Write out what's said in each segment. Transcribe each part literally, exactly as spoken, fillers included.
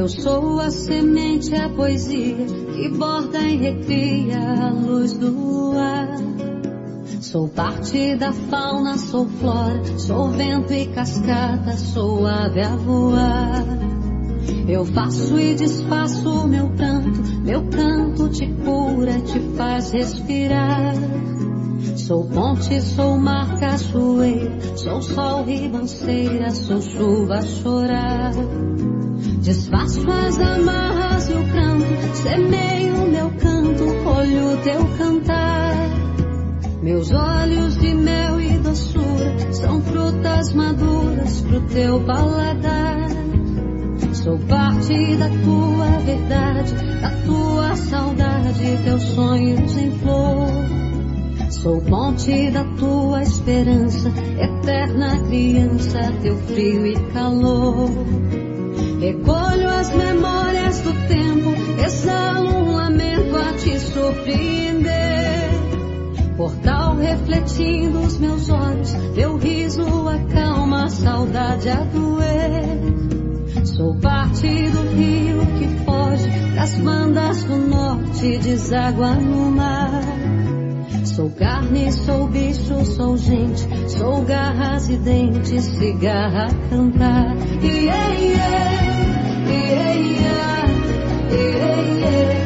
Eu sou a semente, a poesia que borda e recria a luz do luar. Sou parte da fauna, sou flora, sou vento e cascata, sou ave a voar. Eu faço e desfaço meu canto, meu canto te cura, te faz respirar. Sou ponte, sou mar, cachoeira, sou sol, ribanceira, sou chuva a chorar. Desfaço as amarras e o canto, semeio meu canto, olho teu cantar. Meus olhos de mel e doçura são frutas maduras pro teu paladar. Sou parte da tua verdade, da tua saudade, teus sonhos em flor. Sou ponte da tua esperança, eterna criança, teu frio e calor. Recolho as memórias do tempo, exalo um lamento a te surpreender. Portal refletindo os meus olhos, teu riso acalma a saudade a doer. Sou parte do rio que foge das bandas do norte, deságua no mar. Sou carne, sou bicho, sou gente, sou garras e dentes, cigarra a cantar. Yeah, yeah, yeah, yeah, yeah, yeah.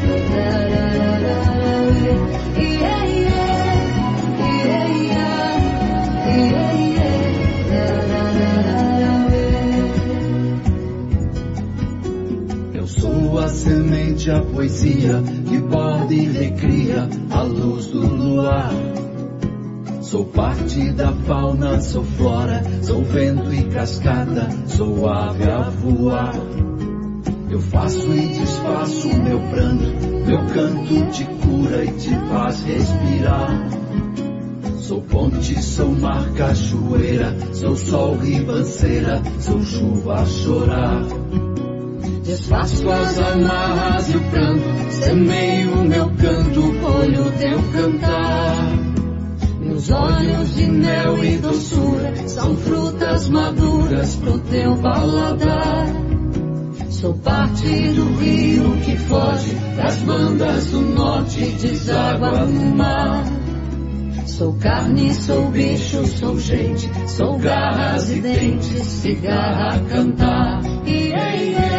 A semente, a poesia que borda e recria a luz do luar. Sou parte da fauna, sou flora, sou vento e cascata, sou ave a voar. Eu faço e desfaço meu pranto, meu canto te cura e te faz respirar. Sou ponte, sou mar, cachoeira, sou sol, ribanceira, sou chuva a chorar. Desfaço as amarras e o pranto, semeio meu canto, olho teu cantar. Meus olhos de mel e doçura são frutas maduras pro teu paladar. Sou parte do rio que foge das bandas do norte, deságua no mar. Sou carne, sou bicho, sou gente, sou garras e dentes, cigarra a cantar. Yeah, yeah.